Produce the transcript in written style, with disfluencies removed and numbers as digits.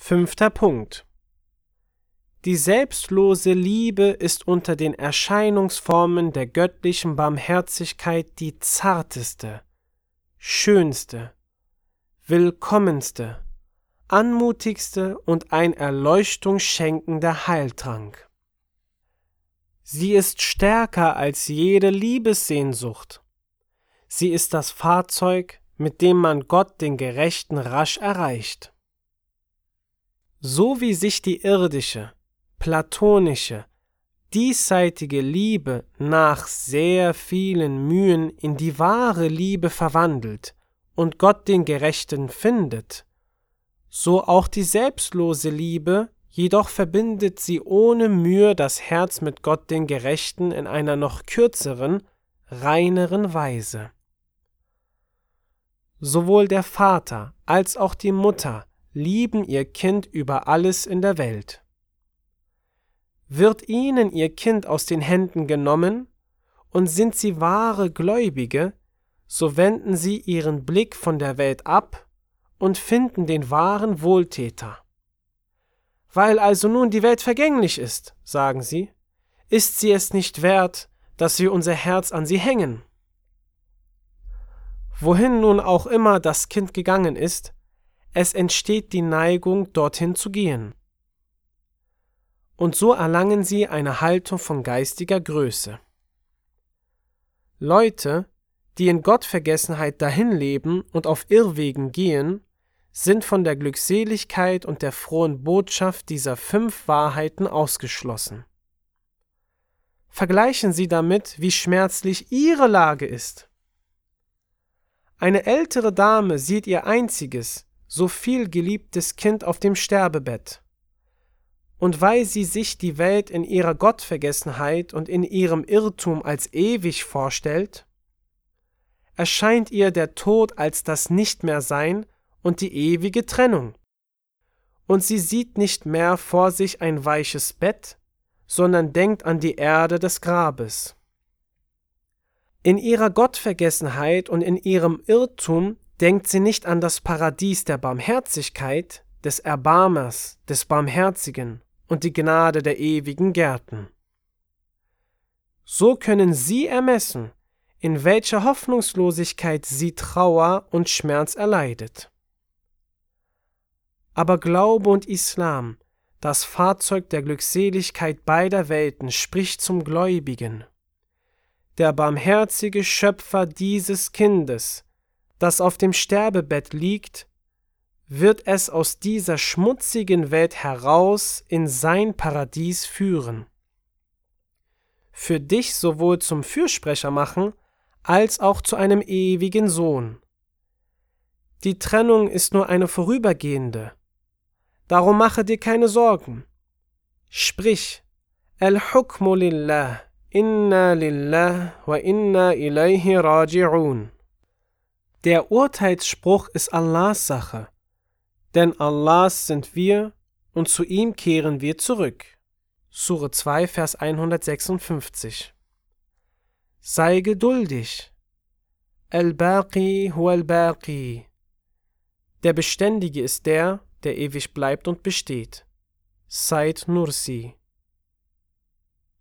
5. Punkt. Die selbstlose Liebe ist unter den Erscheinungsformen der göttlichen Barmherzigkeit die zarteste, schönste, willkommenste, anmutigste und ein Erleuchtung schenkender Heiltrank. Sie ist stärker als jede Liebessehnsucht. Sie ist das Fahrzeug, mit dem man Gott den Gerechten rasch erreicht. So wie sich die irdische, platonische, diesseitige Liebe nach sehr vielen Mühen in die wahre Liebe verwandelt und Gott den Gerechten findet, so auch die selbstlose Liebe, jedoch verbindet sie ohne Mühe das Herz mit Gott den Gerechten in einer noch kürzeren, reineren Weise. Sowohl der Vater als auch die Mutter lieben ihr Kind über alles in der Welt. Wird ihnen ihr Kind aus den Händen genommen und sind sie wahre Gläubige, so wenden sie ihren Blick von der Welt ab und finden den wahren Wohltäter. Weil also nun die Welt vergänglich ist, sagen sie, ist sie es nicht wert, dass wir unser Herz an sie hängen. Wohin nun auch immer das Kind gegangen ist, es entsteht die Neigung, dorthin zu gehen. Und so erlangen sie eine Haltung von geistiger Größe. Leute, die in Gottvergessenheit dahinleben und auf Irrwegen gehen, sind von der Glückseligkeit und der frohen Botschaft dieser 5 Wahrheiten ausgeschlossen. Vergleichen Sie damit, wie schmerzlich Ihre Lage ist. Eine ältere Dame sieht ihr einziges, so viel geliebtes Kind auf dem Sterbebett. Und weil sie sich die Welt in ihrer Gottvergessenheit und in ihrem Irrtum als ewig vorstellt, erscheint ihr der Tod als das Nichtmehrsein und die ewige Trennung. Und sie sieht nicht mehr vor sich ein weiches Bett, sondern denkt an die Erde des Grabes. In ihrer Gottvergessenheit und in ihrem Irrtum denkt sie nicht an das Paradies der Barmherzigkeit, des Erbarmers, des Barmherzigen und die Gnade der ewigen Gärten. So können Sie ermessen, in welcher Hoffnungslosigkeit sie Trauer und Schmerz erleidet. Aber Glaube und Islam, das Fahrzeug der Glückseligkeit beider Welten, spricht zum Gläubigen. Der barmherzige Schöpfer dieses Kindes, das auf dem Sterbebett liegt, wird es aus dieser schmutzigen Welt heraus in sein Paradies führen. Für dich sowohl zum Fürsprecher machen, als auch zu einem ewigen Sohn. Die Trennung ist nur eine vorübergehende. Darum mache dir keine Sorgen. Sprich, Al-Hukmu lillah, inna lillah wa inna ilayhi raji'un. Der Urteilsspruch ist Allahs Sache, denn Allahs sind wir und zu ihm kehren wir zurück. Sure 2, Vers 156. Sei geduldig. Al-Baqi huwa al-Baqi. Der Beständige ist der ewig bleibt und besteht. Said Nursi.